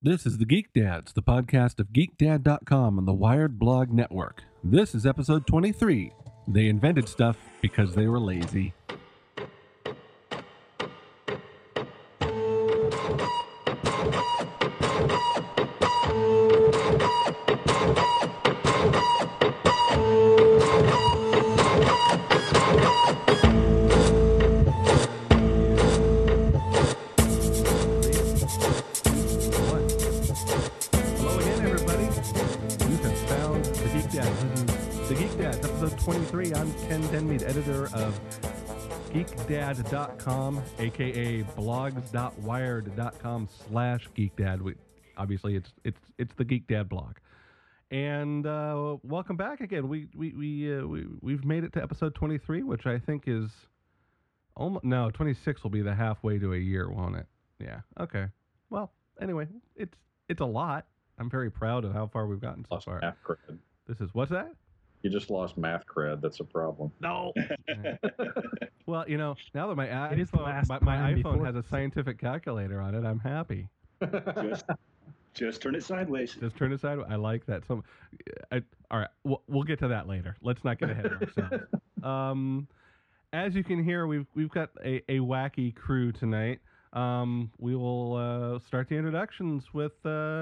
This is the Geek Dads, the podcast of GeekDad.com and the Wired Blog Network. This is episode 23. They invented stuff because they were lazy. Hello again, everybody. You have found the Geek Dads. This is the Geek Dads, episode 23. I'm Ken Denmead, editor of GeekDad.com, aka blogs.wired.com/GeekDad. Obviously, it's the Geek Dad blog. And welcome back again. We've made it to episode 23, which I think is almost 26 will be the halfway to a year, won't it? Yeah. Okay. Well, anyway, it's a lot. I'm very proud of how far we've gotten so far. Math cred. This is what's that? You just lost math cred. That's a problem. No. Well, now that my It is the iPhone, last my time iPhone before- has a scientific calculator on it, I'm happy. Just turn it sideways. Just turn it sideways. I like that. All right, we'll get to that later. Let's not get ahead of ourselves. As you can hear, we've got a wacky crew tonight. We will start the introductions with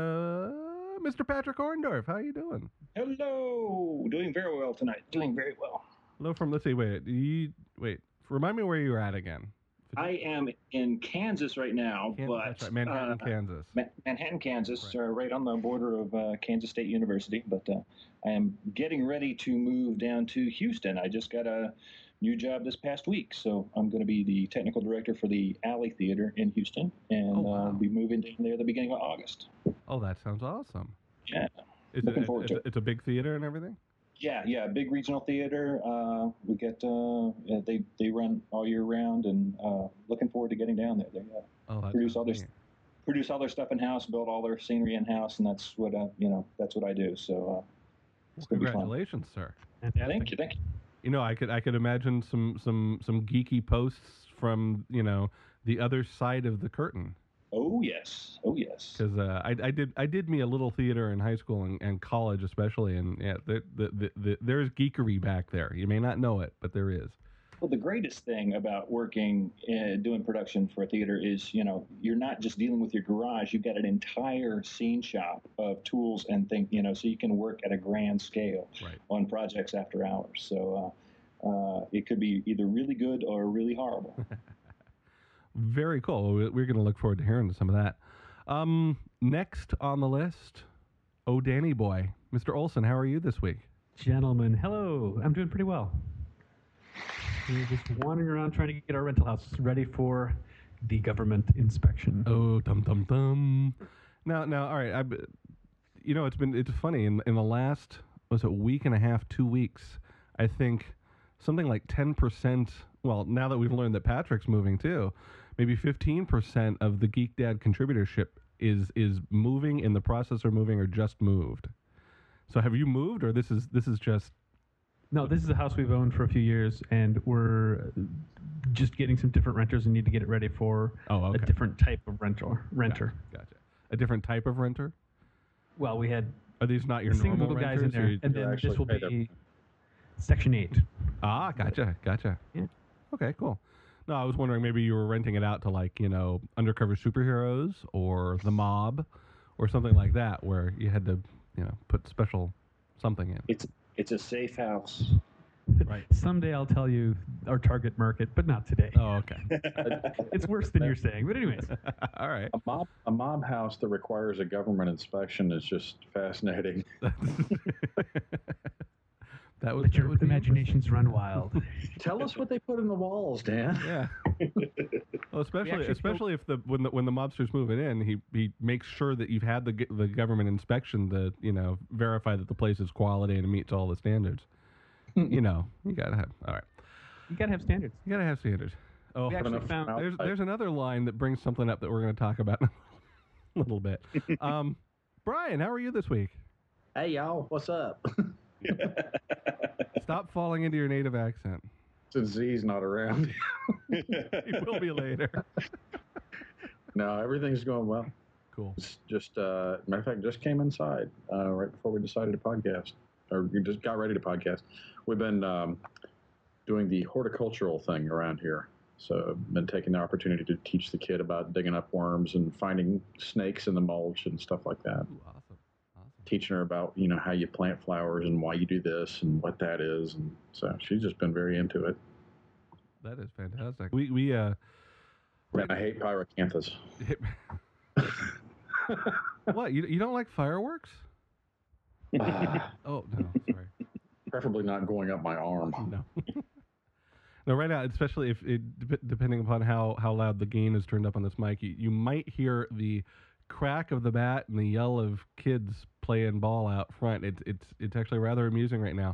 Mr. Patrick Orndorff. How you doing? Hello. Doing very well tonight. Doing very well. Hello from, let's see, wait. Remind me where you're at again. I am in Kansas right now, but That's right, Manhattan, Kansas. Manhattan, Kansas, Right. right on the border of Kansas State University. But I am getting ready to move down to Houston. I just got a new job this past week, so I'm going to be the technical director for the Alley Theater in Houston, and wow. I'll be moving down there the beginning of August. Oh, that sounds awesome. Yeah. Is Looking forward to it. It's a big theater and everything? Yeah, big regional theater. We get they run all year round, and looking forward to getting down there. They Oh, that's produce all their neat. produce all their stuff in house, build all their scenery in house, and that's what that's what I do. So Well, it's gonna be fun. congratulations, sir. Thank you. I could imagine some geeky posts from the other side of the curtain, Oh yes. because I did me a little theater in high school and college especially, and yeah, there's geekery back there. You may not know it, but there is. Well, the greatest thing about working doing production for a theater is you're not just dealing with your garage. You've got an entire scene shop of tools and things. So you can work at a grand scale Right. on projects after hours. So it could be either really good or really horrible. Very cool. We're going to look forward to hearing some of that. Next on the list, Danny boy, Mr. Olson. How are you this week? Gentlemen, hello. I'm doing pretty well. We're just wandering around trying to get our rental house ready for the government inspection. Oh, dum dum dum. Now, all right. It's funny in the last week and a half, 2 weeks. I think something like 10%. Well, now that we've learned that Patrick's moving too, maybe 15% of the Geek Dad contributorship is moving, in the process of moving, or just moved. So have you moved, or this is just? No, this is a house we've owned for a few years, and we're just getting some different renters and need to get it ready for a different type of renter. Gotcha. A different type of renter? Well, we had Are these not your single normal little guys renters? in or there, you- and you then actually this will pay their- be Section 8. Ah, gotcha. Yeah. Okay, cool. No, I was wondering maybe you were renting it out to undercover superheroes or the mob or something like that, where you had to put special something in. It's a safe house. Right. Someday I'll tell you our target market, but not today. Oh, okay. It's worse than you're saying, but anyways. All right. A mob house that requires a government inspection is just fascinating. That would Let your that would be imaginations run wild. Tell us what they put in the walls, Dan. interesting. Yeah. Well, especially if when the mobster's moving in, he makes sure that you've had the government inspection to verify that the place is quality and it meets all the standards. You gotta have. All right. You gotta have standards. You gotta have standards. Oh, We actually enough found out- there's another line that brings something up that we're going to talk about in a little bit. Brian, how are you this week? Hey y'all, what's up? Stop falling into your native accent. Since Z's not around. He will be later. No, everything's going well. Cool. It's just, matter of fact, just came inside right before we decided to podcast, or we just got ready to podcast. We've been doing the horticultural thing around here. So I've been taking the opportunity to teach the kid about digging up worms and finding snakes in the mulch and stuff like that. Ooh, awesome. Teaching her about, how you plant flowers and why you do this and what that is. And so she's just been very into it. That is fantastic. We And I hate pyrocanthus. What? You don't like fireworks? Oh, no, sorry. Preferably not going up my arm. No. No, right now, especially if depending upon how loud the gain is turned up on this mic, you might hear the crack of the bat and the yell of kids playing ball out front. It's actually rather amusing right now.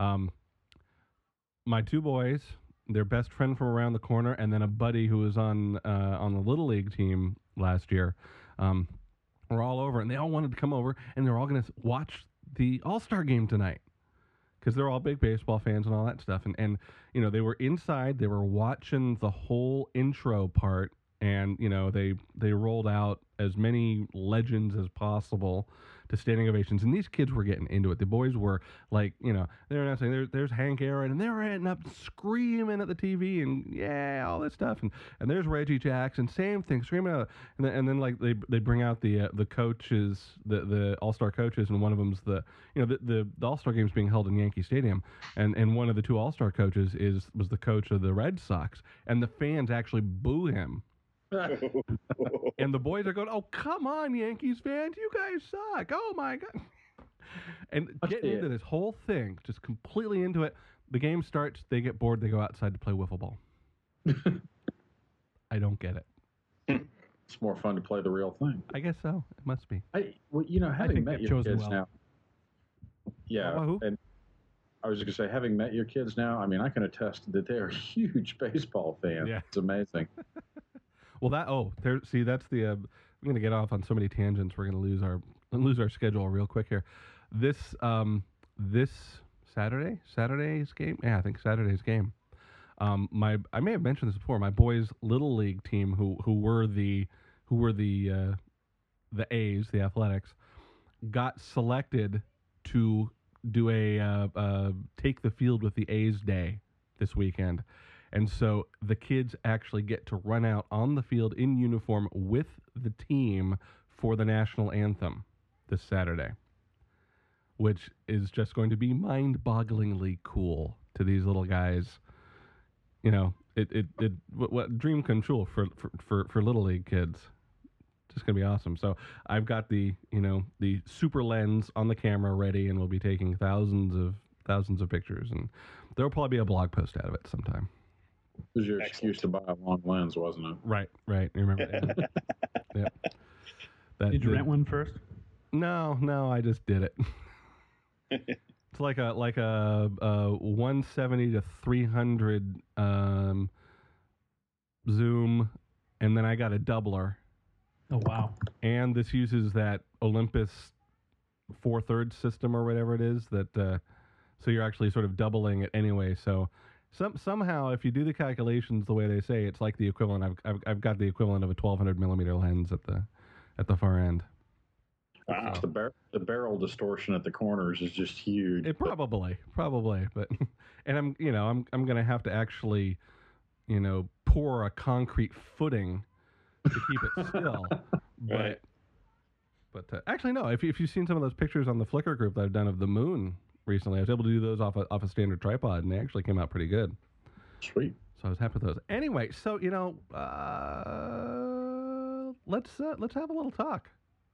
My two boys, their best friend from around the corner, and then a buddy who was on the Little League team last year, were all over, and they all wanted to come over, and they're all going to watch the All-Star game tonight. Because they're all big baseball fans and all that stuff. And they were inside. They were watching the whole intro part. And, they rolled out as many legends as possible to standing ovations. And these kids were getting into it. The boys were like, they were not saying, there's Hank Aaron. And they were ending up screaming at the TV and, yeah, all this stuff. And there's Reggie Jackson. Same thing, screaming out. And then like, they bring out the coaches, the All-Star coaches. And one of them's the All-Star game's being held in Yankee Stadium. And one of the two All-Star coaches was the coach of the Red Sox. And the fans actually boo him. And the boys are going, "Oh, come on, Yankees fans, you guys suck. Oh my God." And getting into this whole thing, just completely into it. The game starts, they get bored, they go outside to play wiffle ball. I don't get it. It's more fun to play the real thing. I guess so. It must be. Having met your kids well. now. Yeah, Who? and I was just going to say, having met your kids now, I can attest that they are huge baseball fans. Yeah. It's amazing. Well, that's the. I'm going to get off on so many tangents. We're going to lose our schedule real quick here. This Saturday's game. Yeah, I think Saturday's game. I may have mentioned this before. My boys' little league team, who were the A's, the Athletics, got selected to do a take the field with the A's day this weekend. And so the kids actually get to run out on the field in uniform with the team for the national anthem this Saturday, which is just going to be mind-bogglingly cool to these little guys. What dream come true for Little League kids. Just going to be awesome. So I've got the super lens on the camera ready, and we'll be taking thousands of pictures, and there'll probably be a blog post out of it sometime. It was your excuse to buy a long lens, wasn't it? Right. You remember that? Yep. Did you rent one first? No, I just did it. It's like a 170 to 300 zoom, and then I got a doubler. Oh, wow. And this uses that Olympus 4/3 system or whatever it is that so you're actually sort of doubling it anyway. So somehow, if you do the calculations the way they say, it's like the equivalent. I've got the equivalent of a 1200 millimeter lens at the far end. Wow. The barrel distortion at the corners is just huge. It probably, but and I'm gonna have to actually, pour a concrete footing to keep it still. Right. But actually, no. If you've seen some of those pictures on the Flickr group that I've done of the moon recently, I was able to do those off a standard tripod, and they actually came out pretty good. Sweet. So I was happy with those. Anyway, so let's have a little talk.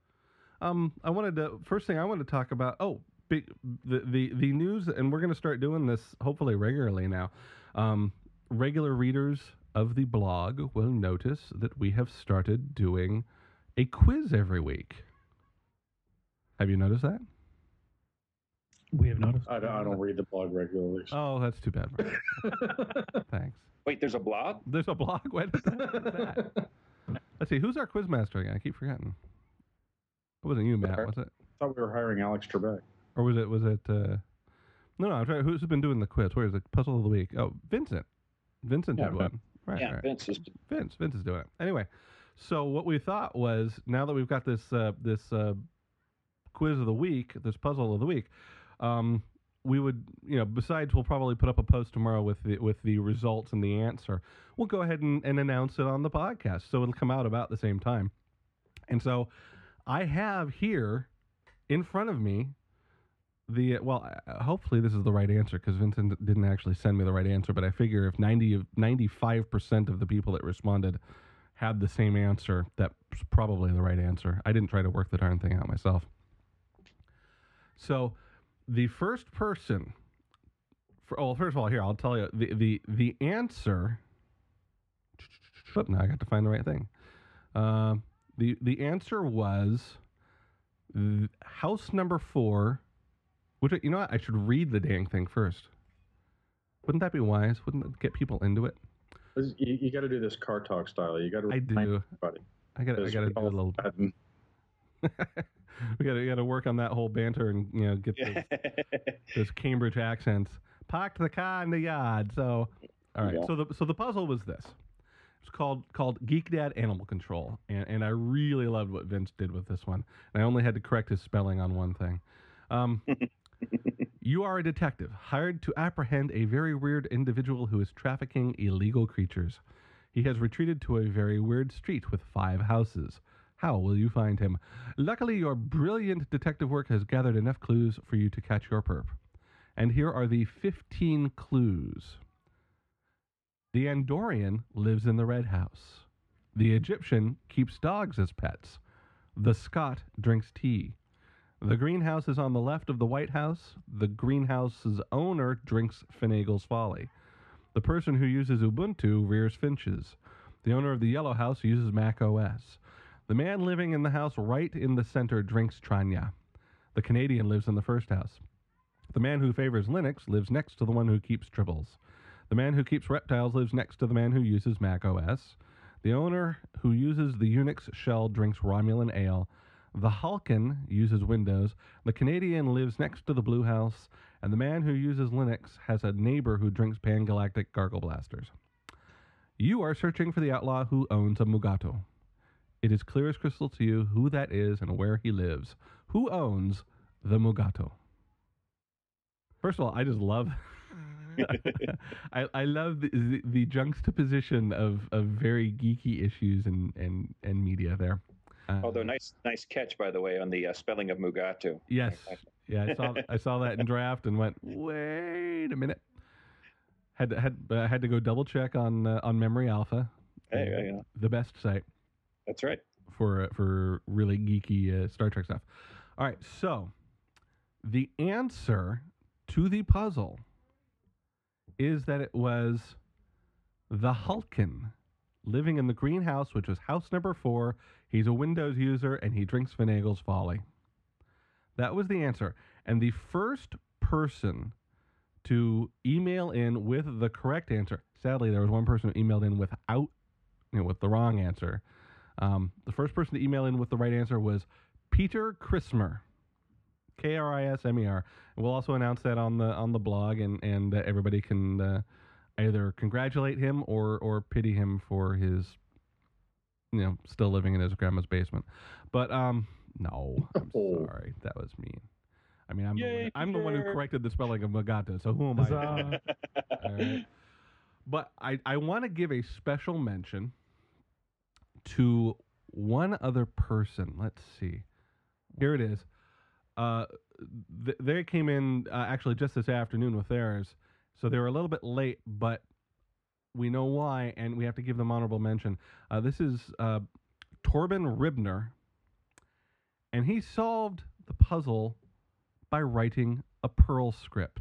First thing I wanted to talk about. The news, and we're going to start doing this hopefully regularly now. Regular readers of the blog will notice that we have started doing a quiz every week. Have you noticed that? We have noticed. I don't read the blog regularly. So. Oh, that's too bad. Thanks. Wait, there's a blog? There's a blog? What is that? Let's see. Who's our quiz master again? I keep forgetting. It wasn't you, Matt, was it? I thought we were hiring Alex Trebek. Or was it? No. I'm trying. Who's been doing the quiz? Where is it? Puzzle of the week. Oh, Vincent. Vincent did one. Right. Yeah, right. Vince is. Vince is doing it. Anyway, So what we thought was, now that we've got this quiz of the week, this puzzle of the week, we would, besides we'll probably put up a post tomorrow with the results and the answer. We'll go ahead and announce it on the podcast, so it'll come out about the same time. And so I have here in front of me hopefully this is the right answer, because Vincent didn't actually send me the right answer, but I figure if 95% of the people that responded had the same answer, that's probably the right answer. I didn't try to work the darn thing out myself. So the first person, first of all, here, I'll tell you, the answer, now I got to find the right thing. The answer was house number 4, which, you know what, I should read the dang thing first. Wouldn't that be wise? Wouldn't that get people into it? You got to do this car talk style. You got to. I do. I got to do a little. we got to work on that whole banter and get those Cambridge accents. Parked the car in the yard. So, all right. Yeah. So the puzzle was this. It's called Geek Dad Animal Control, and I really loved what Vince did with this one. And I only had to correct his spelling on one thing. You are a detective hired to apprehend a very weird individual who is trafficking illegal creatures. He has retreated to a very weird street with 5 houses. How will you find him? Luckily, your brilliant detective work has gathered enough clues for you to catch your perp. And here are the 15 clues. The Andorian lives in the red house. The Egyptian keeps dogs as pets. The Scot drinks tea. The greenhouse is on the left of the White House. The greenhouse's owner drinks Finagle's Folly. The person who uses Ubuntu rears finches. The owner of the Yellow House uses Mac OS. The man living in the house right in the center drinks Tranya. The Canadian lives in the first house. The man who favors Linux lives next to the one who keeps Tribbles. The man who keeps reptiles lives next to the man who uses Mac OS. The owner who uses the Unix shell drinks Romulan ale. The Halkin uses Windows. The Canadian lives next to the Blue House. And the man who uses Linux has a neighbor who drinks Pan-Galactic Gargle Blasters. You are searching for the outlaw who owns a Mugato. It is clear as crystal to you who that is and where he lives. Who owns the Mugato? First of all, I just love... I love the juxtaposition of very geeky issues and media there. Although nice catch, by the way, on the spelling of Mugato. Yes, yeah, I saw that in draft and went, wait a minute. Had to go double check on Memory Alpha. Hey, yeah. The best site. That's right. For really geeky Star Trek stuff. All right, so the answer to the puzzle is that it was the Hulkin living in the greenhouse, which was house number 4. He's a Windows user, and he drinks Finagle's Folly. That was the answer. And the first person to email in with the correct answer, sadly, there was one person who emailed in with the wrong answer. The first person to email in with the right answer was Peter Chrismer. Krismer. And we'll also announce that on the blog, and everybody can either congratulate him or pity him for his, still living in his grandma's basement. But no, I'm sorry, that was mean. I mean, I'm the one who corrected the spelling of Mugato, so who am I? All right. But I want to give a special mention to one other person. Let's see. Here it is. They came in actually just this afternoon with theirs, so they were a little bit late, but we know why, and we have to give them honorable mention. This is Torben Ribner, and he solved the puzzle by writing a Perl script.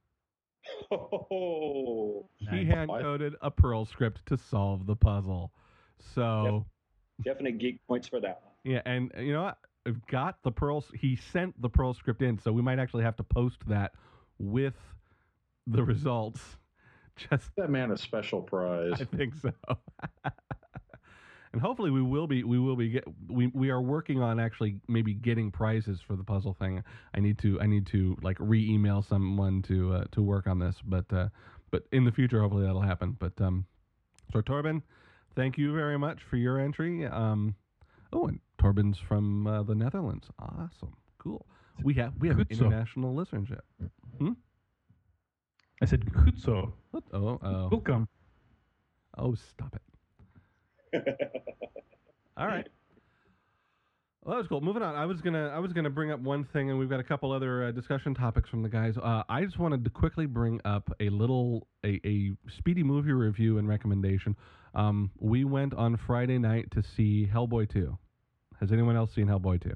Oh, he hand-coded a Perl script to solve the puzzle. So, definite geek points for that one. Yeah, and you know what? I've got the Perl. He sent the Perl script in, so we might actually have to post that with the results. Just that man a special prize. I think so. And hopefully we are working on actually maybe getting prizes for the puzzle thing. I need to like re-email someone to work on this, but in the future hopefully that'll happen. But so Torben, thank you very much for your entry. And Torben's from the Netherlands. Awesome, cool. We have Goed zo. international listenership. I said, goed zo. Oh, Welcome. oh, stop it. All right. Well, that was cool. Moving on. I was gonna bring up one thing, and we've got a couple other discussion topics from the guys. I just wanted to quickly bring up a speedy movie review and recommendation. We went on Friday night to see Hellboy 2. Has anyone else seen Hellboy 2?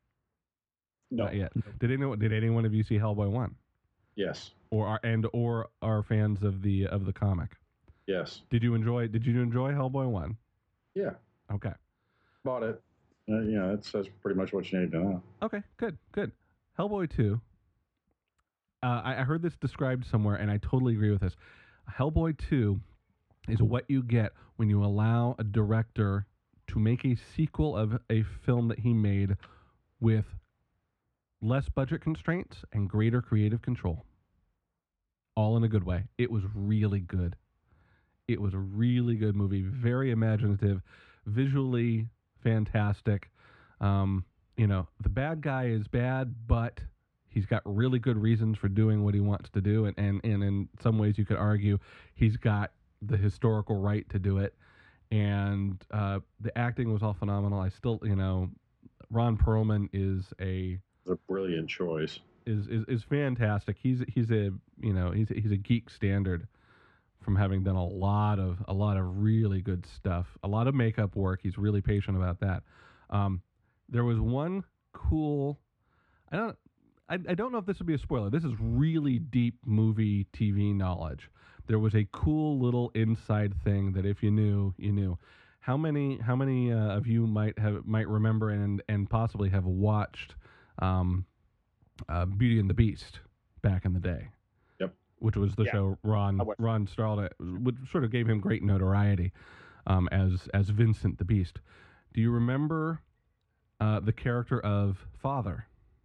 No. Not yet. Did anyone of you see Hellboy 1? Yes. Or are fans of the comic? Yes. Did you enjoy Hellboy 1? Yeah. Okay. Bought it. It says pretty much what you need to know. Okay, good. Hellboy 2. I heard this described somewhere, and I totally agree with this. Hellboy 2 is what you get when you allow a director to make a sequel of a film that he made with less budget constraints and greater creative control. All in a good way. It was really good. It was a really good movie, very imaginative, visually fantastic. The bad guy is bad, but he's got really good reasons for doing what he wants to do, and in some ways you could argue he's got the historical right to do it. And the acting was all phenomenal. I still, Ron Perlman is a brilliant choice. Is fantastic. He's a geek standard from having done a lot of really good stuff, a lot of makeup work. He's really patient about that. There was one cool. I don't know if this would be a spoiler. This is really deep movie TV knowledge. There was a cool little inside thing that if you knew, you knew. How many of you might remember and possibly have watched Beauty and the Beast back in the day? Yep. Which was the show Ron starred, which sort of gave him great notoriety as Vincent the Beast. Do you remember the character of Father?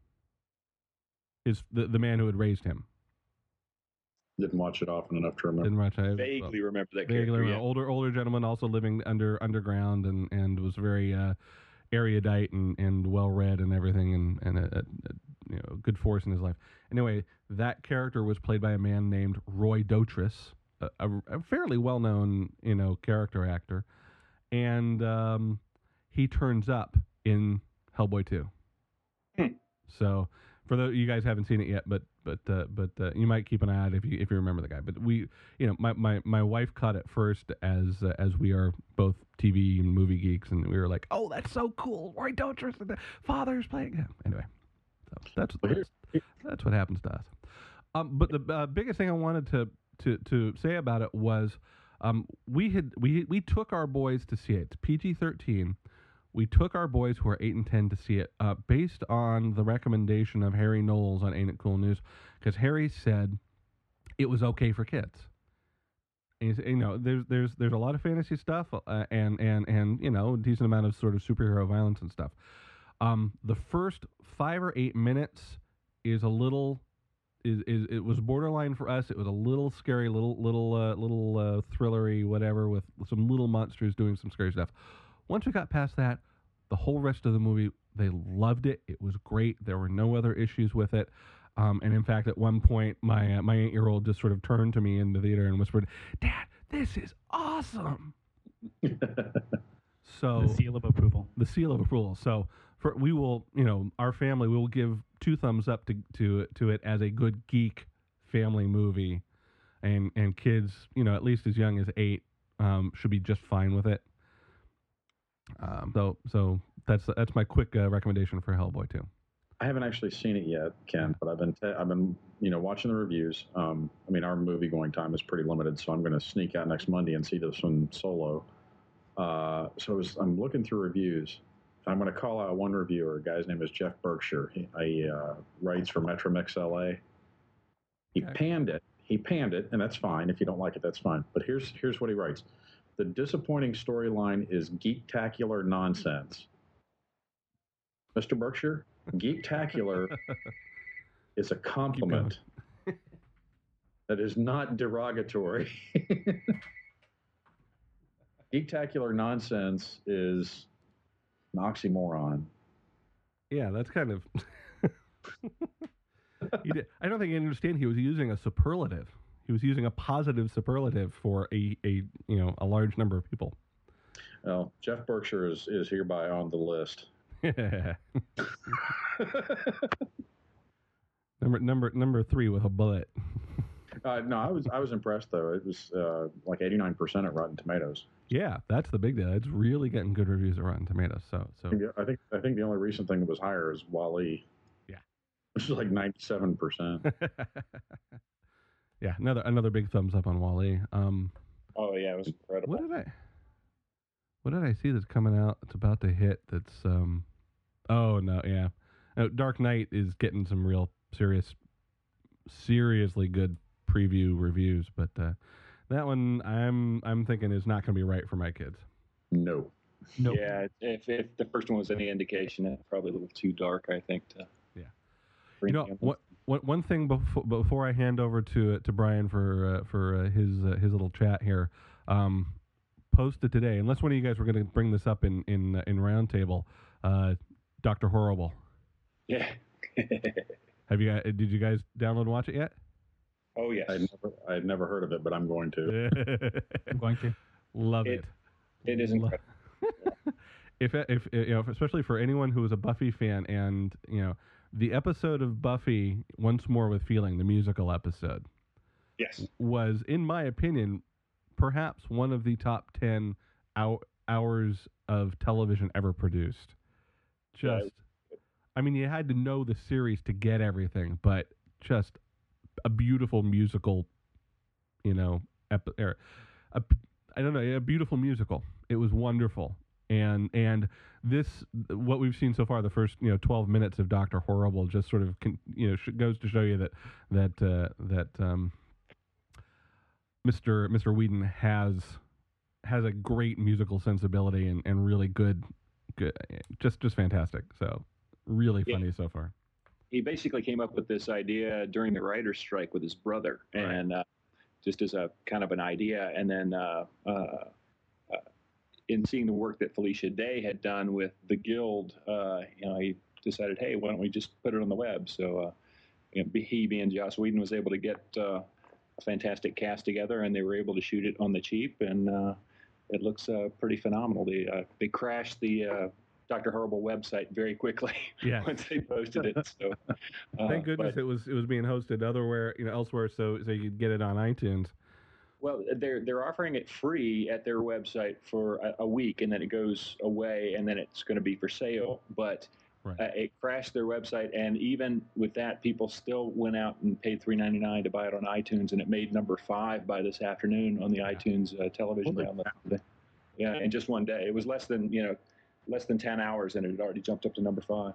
Is the man who had raised him? Didn't watch it often enough to remember. Didn't watch it. Vaguely remember that Vaguely character. remember. Yeah. Older gentleman, also living underground, and was very erudite and well read and everything, and a good force in his life. Anyway, that character was played by a man named Roy Dotrice, a fairly well known character actor, and he turns up in Hellboy 2. So for those you guys haven't seen it yet, but you might keep an eye out if you remember the guy. But we, my wife caught it first as we are both TV and movie geeks, and we were like, oh, that's so cool. Roy Dotrice, the father's playing him. Anyway, so that's what happens to us. But the biggest thing I wanted to say about it was we took our boys to see it. It's PG-13. We took our boys who are 8 and 10 to see it based on the recommendation of Harry Knowles on Ain't It Cool News, because Harry said it was okay for kids. And there's a lot of fantasy stuff and a decent amount of sort of superhero violence and stuff. The first 5 or 8 minutes is a little it was borderline for us. It was a little scary, little thrillery, whatever, with some little monsters doing some scary stuff. Once we got past that, the whole rest of the movie, they loved it. It was great. There were no other issues with it. And in fact, at one point, my 8-year-old just sort of turned to me in the theater and whispered, "Dad, this is awesome." So The seal of approval. The seal of approval. So we will, our family will give 2 thumbs up to it as a good geek family movie, and kids, at least as young as 8, should be just fine with it. So that's my quick recommendation for Hellboy 2. I haven't actually seen it yet, Ken, but I've been watching the reviews. Our movie going time is pretty limited, so I'm going to sneak out next Monday and see this one solo. I'm looking through reviews. I'm going to call out one reviewer. A guy's name is Jeff Berkshire. He writes for Metromix LA. He panned it, and that's fine. If you don't like it, that's fine. But here's what he writes. The disappointing storyline is geektacular nonsense. Mr. Berkshire, geektacular is a compliment. That is not derogatory. Geektacular nonsense is an oxymoron. Yeah, that's kind of. I don't think you understand. He was using a superlative. He was using a positive superlative for a large number of people. Well, Jeff Berkshire is hereby on the list. number 3 with a bullet. No, I was impressed though. It was like 89% at Rotten Tomatoes. Yeah, that's the big deal. It's really getting good reviews at Rotten Tomatoes. So I think the only recent thing that was higher is WALL-E. Yeah, which is like 97%. Yeah, another big thumbs up on WALL-E. Oh yeah, it was incredible. What did I see that's coming out? It's about to hit. That's oh no, yeah. Dark Knight is getting some real seriously good preview reviews, but that one I'm thinking is not going to be right for my kids. No. Nope. Yeah, if the first one was any indication, it's probably a little too dark, I think. One thing before I hand over to Brian for his little chat here, posted today. Unless one of you guys were going to bring this up in roundtable, Dr. Horrible. Yeah. Did you guys download and watch it yet? Oh yes. I had never heard of it, but I'm going to. I'm going to. Love it. It is incredible. If especially for anyone who is a Buffy fan, and the episode of Buffy Once More with Feeling, the musical episode, yes, was, in my opinion, perhaps one of the top 10 hours of television ever produced. I mean, you had to know the series to get everything, but just a beautiful musical, a beautiful musical. It was wonderful. And this, what we've seen so far, the first 12 minutes of Dr. Horrible, just sort of goes to show you that Mr. Whedon has a great musical sensibility and really good, just fantastic. So really funny so far. He basically came up with this idea during the writer's strike with his brother, and just as a kind of an idea, and then in seeing the work that Felicia Day had done with the Guild, he decided, hey, why don't we just put it on the web? So he, being Joss Whedon, was able to get a fantastic cast together, and they were able to shoot it on the cheap, and it looks pretty phenomenal. They crashed the Dr. Horrible website very quickly once they posted it. So thank goodness it was being hosted elsewhere, so you could get it on iTunes. Well, they're offering it free at their website for a week, and then it goes away, and then it's going to be for sale. But it crashed their website, and even with that, people still went out and paid $3.99 to buy it on iTunes, and it made number 5 by this afternoon on the iTunes television download. Yeah, in just one day. It was less than 10 hours, and it had already jumped up to number 5.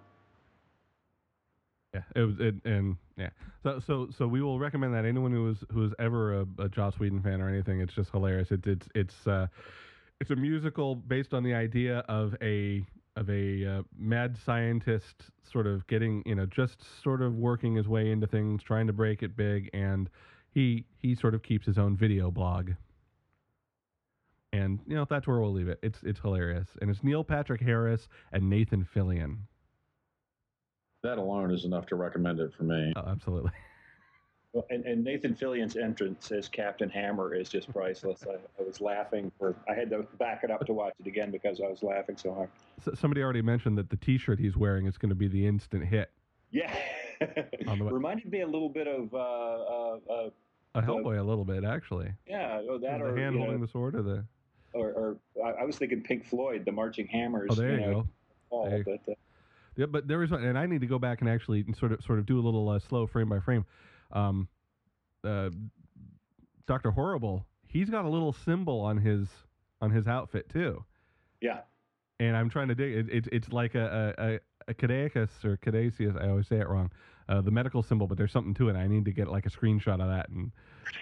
Yeah, it was. So we will recommend that anyone who is ever a Joss Whedon fan or anything. It's just hilarious. It's a musical based on the idea of a mad scientist sort of getting just sort of working his way into things, trying to break it big, and he sort of keeps his own video blog. And that's where we'll leave it. It's hilarious, and it's Neil Patrick Harris and Nathan Fillion. That alone is enough to recommend it for me. Oh, absolutely. Well, and Nathan Fillion's entrance as Captain Hammer is just priceless. I was laughing. I had to back it up to watch it again because I was laughing so hard. Somebody already mentioned that the T-shirt he's wearing is going to be the instant hit. Yeah. Reminded me a little bit of a Hellboy, a little bit actually. Yeah, the hand holding the sword, or I was thinking Pink Floyd, the Marching Hammers. Oh, there you go. Yeah, but there is one, and I need to go back and actually sort of do a little slow frame by frame. Dr. Horrible, he's got a little symbol on his outfit too. Yeah. And I'm trying to dig. It's like a caduceus or caduceus. I always say it wrong. The medical symbol, but there's something to it. I need to get like a screenshot of that, and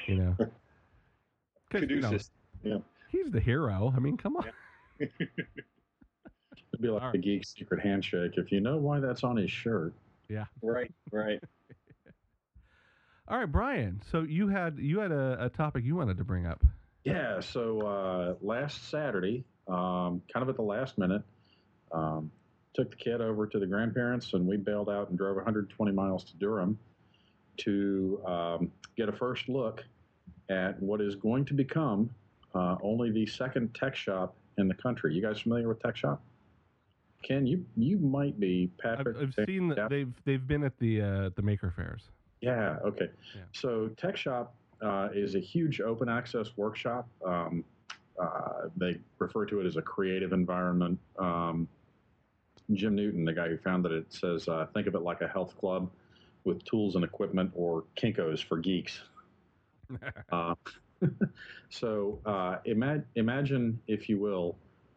caduceus. He's the hero. I mean, come on. Yeah. It'd be like the geek's secret handshake, if you know why that's on his shirt. Yeah. Right. All right, Brian. So you had a topic you wanted to bring up. Yeah, so last Saturday, kind of at the last minute, um, took the kid over to the grandparents, and we bailed out and drove 120 miles to Durham to get a first look at what is going to become only the second tech shop in the country. You guys familiar with Tech Shop? Ken, you might be. Patrick, I've seen that they've been at the Maker Fairs. Yeah. Okay. Yeah. So Tech Shop is a huge open access workshop. They refer to it as a creative environment. Jim Newton, the guy who founded it, says think of it like a health club with tools and equipment, or Kinkos for geeks. uh, so imagine, if you will,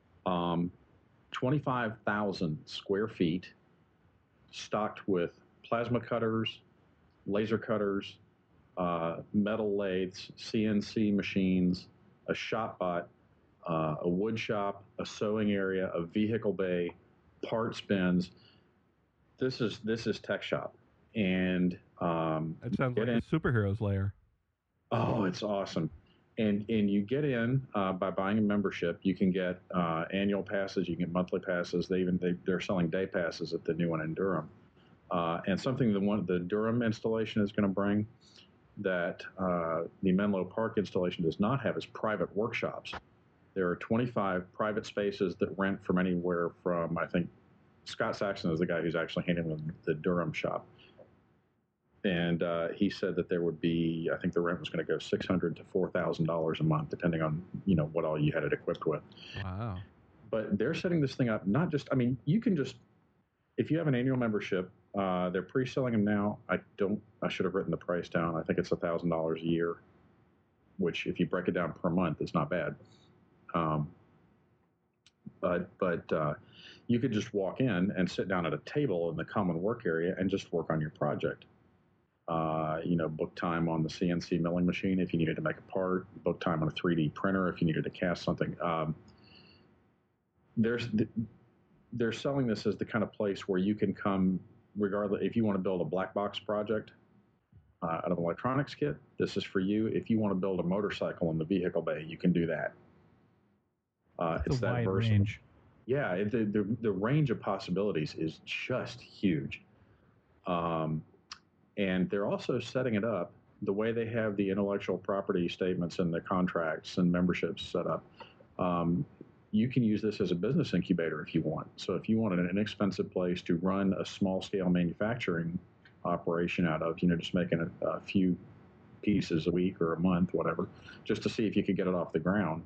25,000 square feet stocked with plasma cutters, laser cutters, metal lathes, CNC machines, a shop bot, a wood shop, a sewing area, a vehicle bay, parts bins. This is Tech Shop, and It sounds like a superhero's lair. Oh, it's awesome. And you get in by buying a membership. You can get annual passes. You can get monthly passes. They're selling day passes at the new one in Durham. And something the Durham installation is going to bring that the Menlo Park installation does not have is private workshops. There are 25 private spaces that rent from anywhere from, I think, Scott Saxon is the guy who's actually handling the Durham shop. And he said that there would be, I think the rent was going to go $600 to $4,000 a month, depending on, what all you had it equipped with. Wow. But they're setting this thing up, not just, I mean, you can just, if you have an annual membership, they're pre-selling them now. I should have written the price down. I think it's $1,000 a year, which if you break it down per month, is not bad. But you could just walk in and sit down at a table in the common work area and just work on your project. Book time on the CNC milling machine if you needed to make a part, book time on a 3D printer if you needed to cast something. They're selling this as the kind of place where you can come, regardless, if you want to build a black box project out of an electronics kit, this is for you. If you want to build a motorcycle in the vehicle bay, you can do that. It's that wide versatile. range. Yeah, the range of possibilities is just huge. And they're also setting it up the way they have the intellectual property statements and the contracts and memberships set up. You can use this as a business incubator if you want. So if you want an inexpensive place to run a small scale manufacturing operation out of, just making a few pieces a week or a month, whatever, just to see if you could get it off the ground,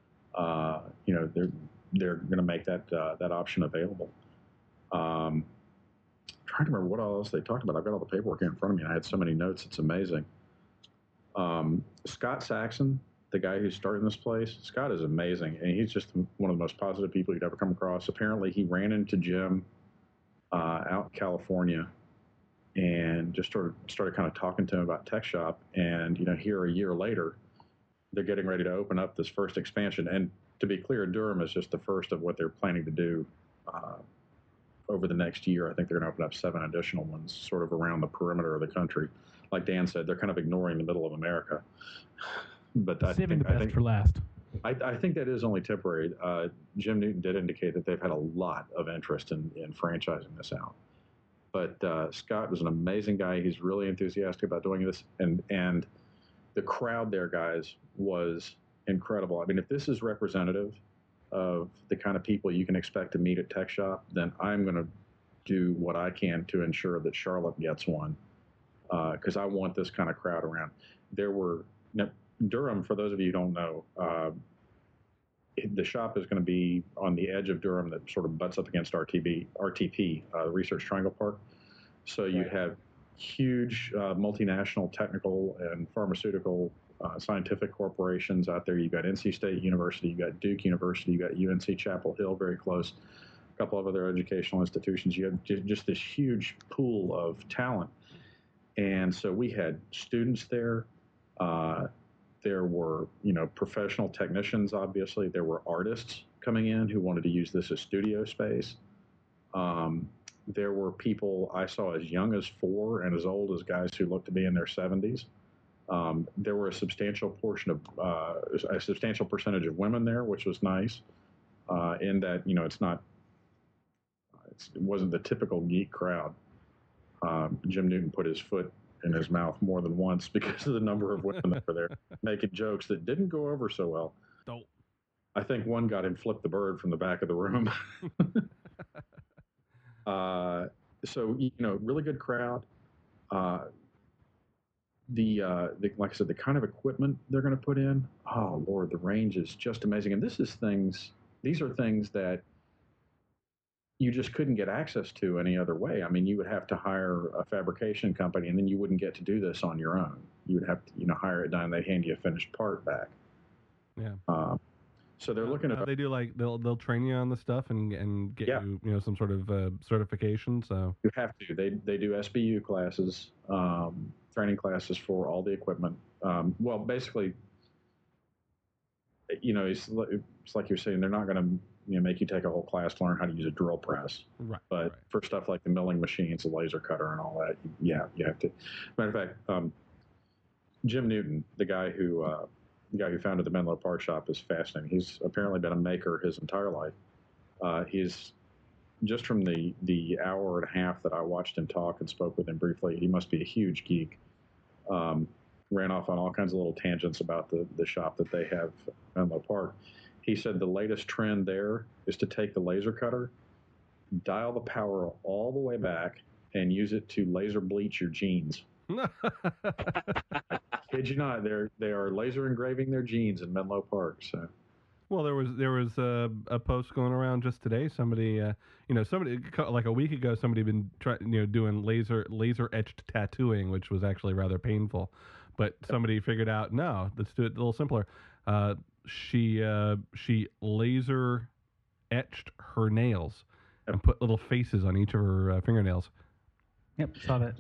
they're going to make that option available. Trying to remember what else they talked about. I've got all the paperwork here in front of me, and I had so many notes. It's amazing. Scott Saxon, the guy who's starting this place, Scott is amazing, and he's just one of the most positive people you'd ever come across. Apparently, he ran into Jim out in California and just started kind of talking to him about Tech Shop. And, here a year later, they're getting ready to open up this first expansion. And to be clear, Durham is just the first of what they're planning to do over the next year. I think they're going to open up 7 additional ones sort of around the perimeter of the country. Like Dan said, they're kind of ignoring the middle of America. But Saving the best for last. I think that is only temporary. Jim Newton did indicate that they've had a lot of interest in franchising this out. But Scott was an amazing guy. He's really enthusiastic about doing this. And the crowd there, guys, was incredible. I mean, if this is representative of the kind of people you can expect to meet at Tech Shop, then I'm going to do what I can to ensure that Charlotte gets one, because I want this kind of crowd around. Durham, for those of you who don't know, the shop is going to be on the edge of Durham that sort of butts up against RTP, Research Triangle Park. So you have huge multinational technical and pharmaceutical scientific corporations out there. You've got NC State University, you've got Duke University, you've got UNC Chapel Hill very close, a couple of other educational institutions. You have just this huge pool of talent. And so we had students there. There were, professional technicians, obviously. There were artists coming in who wanted to use this as studio space. There were people I saw as young as 4 and as old as guys who looked to be in their 70s. There were a substantial percentage of women there, which was nice. In that, it wasn't the typical geek crowd. Jim Newton put his foot in his mouth more than once because of the number of women that were there making jokes that didn't go over so well. Don't. I think one got him flipped the bird from the back of the room. So really good crowd. Like I said, the kind of equipment they're going to put in. Oh Lord, the range is just amazing. And these are things that you just couldn't get access to any other way. I mean, you would have to hire a fabrication company, and then you wouldn't get to do this on your own. You would have to, hire it done. They hand you a finished part back. Yeah. So they're looking at. They do they'll train you on the stuff and get you some sort of certification. So you have to. They do SBU classes, training classes for all the equipment. Well, basically, it's like you're saying, they're not going to make you take a whole class to learn how to use a drill press. Right. But for stuff like the milling machines, the laser cutter, and all that, you have to. Matter of fact, Jim Newton, the guy who founded the Menlo Park shop, is fascinating. He's apparently been a maker his entire life. He's just from the hour and a half that I watched him talk and spoke with him briefly, he must be a huge geek. Ran off on all kinds of little tangents about the shop that they have at Menlo Park. He said the latest trend there is to take the laser cutter, dial the power all the way back, and use it to laser bleach your jeans. Kid you not, they are laser engraving their jeans in Menlo Park. So, well, there was a post going around just today. Somebody like a week ago, somebody had been doing laser etched tattooing, which was actually rather painful. But somebody figured out, no, let's do it a little simpler. She laser etched her nails and put little faces on each of her fingernails. Yep, saw that.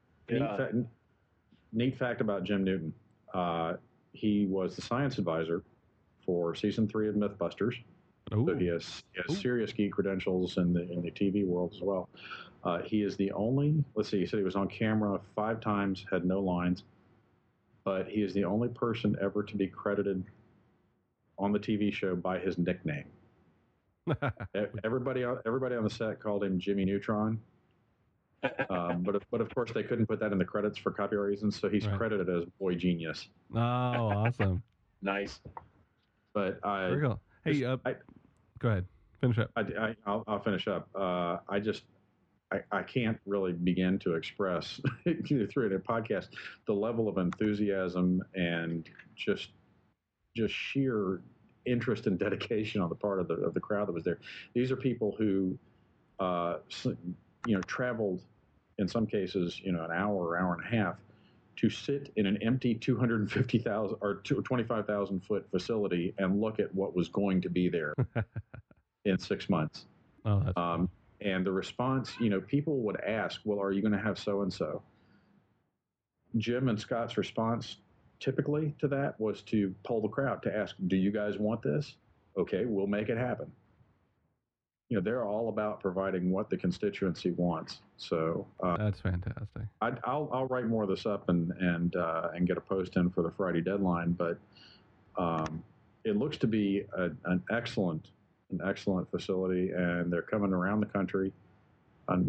Neat fact about Jim Newton. He was the science advisor for season 3 of Mythbusters. Ooh. So he has serious geek credentials in the TV world as well. He is the only, he said he was on camera 5 times, had no lines, but he is the only person ever to be credited on the TV show by his nickname. Everybody on the set called him Jimmy Neutron. But of course they couldn't put that in the credits for copyright reasons, so he's credited as Boy Genius. Oh, awesome! Nice. But very cool. Hey, go ahead, finish up. I'll finish up. I can't really begin to express through a podcast the level of enthusiasm and just sheer interest and dedication on the part of the crowd that was there. These are people who traveled, in some cases, an hour and a half to sit in an empty 250,000 or 25,000 foot facility and look at what was going to be there in 6 months. Oh, that's cool. And the response, people would ask, well, are you going to have so-and-so? Jim and Scott's response typically to that was to poll the crowd to ask, do you guys want this? Okay, we'll make it happen. They're all about providing what the constituency wants. So that's fantastic. I'll write more of this up and get a post in for the Friday deadline. But it looks to be an excellent facility, and they're coming around the country. And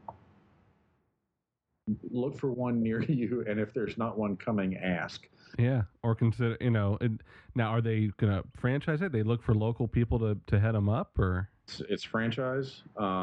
look for one near you, and if there's not one coming, ask. Yeah, or consider. Now, are they gonna franchise it? They look for local people to head them up, or? It's franchise.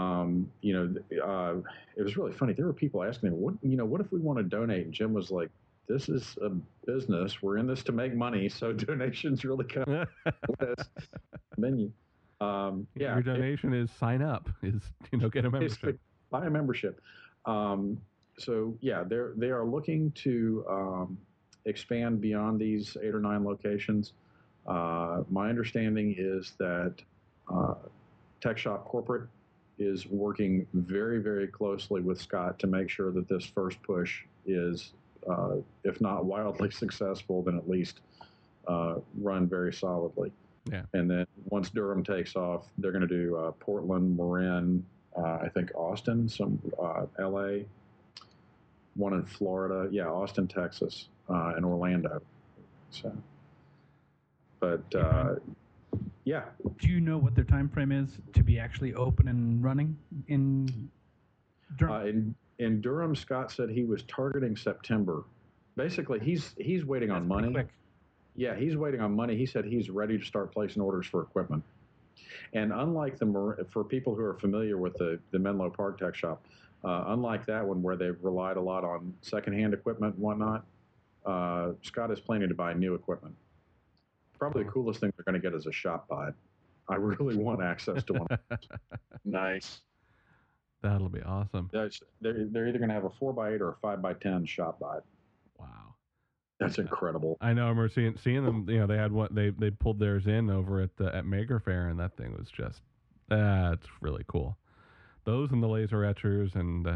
It was really funny. There were people asking me, what if we want to donate? And Jim was like, this is a business. We're in this to make money, so donations really come with this menu. Your donation is sign up. Is get a membership. Buy a membership. So yeah, they are looking to expand beyond these 8 or 9 locations. My understanding is that Tech Shop Corporate is working very, very closely with Scott to make sure that this first push is, if not wildly successful, then at least run very solidly. Yeah. And then once Durham takes off, they're going to do Portland, Marin, I think Austin, some L.A., one in Florida. Yeah, Austin, Texas. in Orlando. So, but yeah. Do you know what their time frame is to be actually open and running in Durham? In Durham, Scott said he was targeting September. Basically, he's waiting on money. Quick. Yeah, he's waiting on money. He said he's ready to start placing orders for equipment. And unlike for people who are familiar with the Menlo Park Tech Shop, unlike that one where they've relied a lot on secondhand equipment and whatnot, Scott is planning to buy new equipment. Probably the coolest thing they're going to get is a shop buy. I really want access to one. Nice. That'll be awesome. They're either going to have a 4x8 or a 5x10 shop buy. Wow. That's incredible. I know. I remember seeing them. You know, they had what they pulled theirs in over at Maker Faire, and that thing was just it's really cool. Those and the laser etchers, and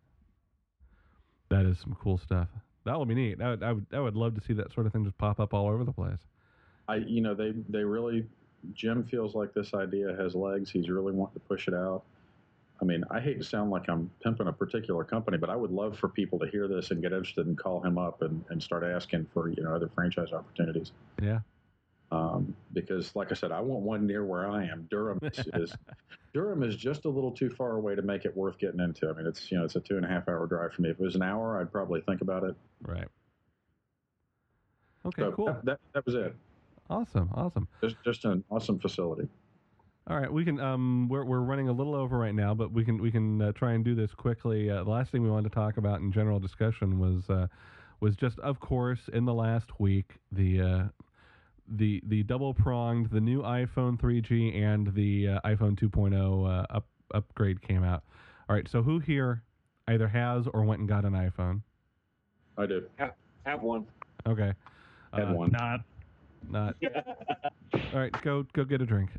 that is some cool stuff. That will be neat. I would love to see that sort of thing just pop up all over the place. They really, Jim feels like this idea has legs. He's really wanting to push it out. I mean, I hate to sound like I'm pimping a particular company, but I would love for people to hear this and get interested and call him up and start asking for, other franchise opportunities. Yeah. Because like I said, I want one near where I am. Durham is just a little too far away to make it worth getting into. I mean, it's a 2.5-hour drive for me. If it was an hour, I'd probably think about it. Right. Okay, so cool. That was it. Awesome. Just an awesome facility. All right, we can. We're running a little over right now, but we can try and do this quickly. The last thing we wanted to talk about in general discussion was just, of course, in the last week the double pronged, the new iPhone 3G and the iPhone 2.0 upgrade came out. All right, so who here either has or went and got an iPhone? I did. Have one. Okay. Had one. Not. All right, go get a drink.